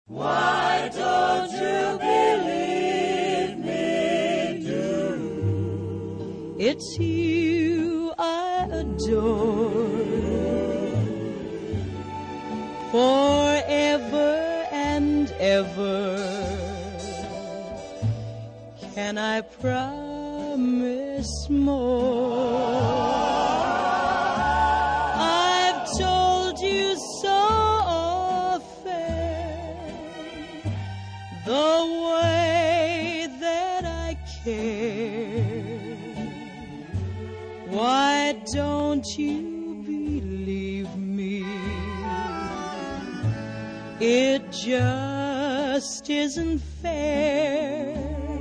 Why don't you believe me, do? It's you I adore. Forever and ever, can I promise more? I've told you so often the way that I care. Why don't you believe me? It just isn't fair.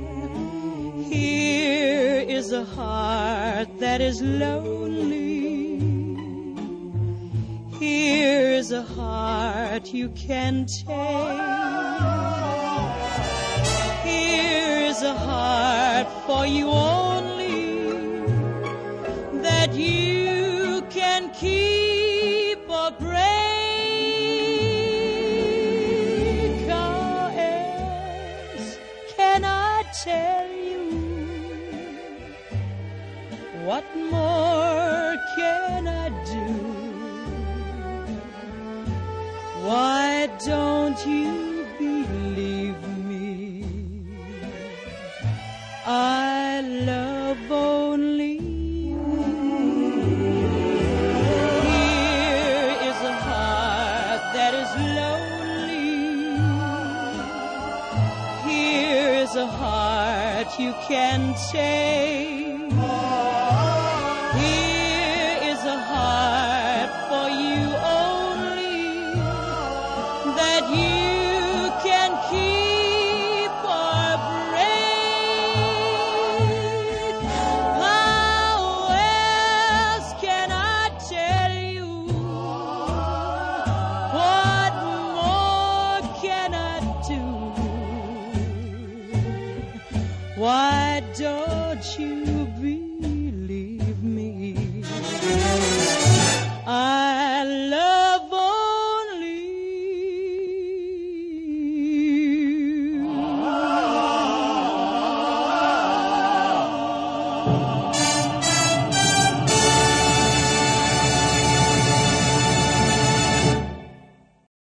Here is a heart that is lonely. Here's a heart you can take. Here's a heart for you only, that you can keep or break. How else can I tell you? What more can I do? Why don't you believe me? I love only you. Here is a heart that is lonely. Here is a heart you can take.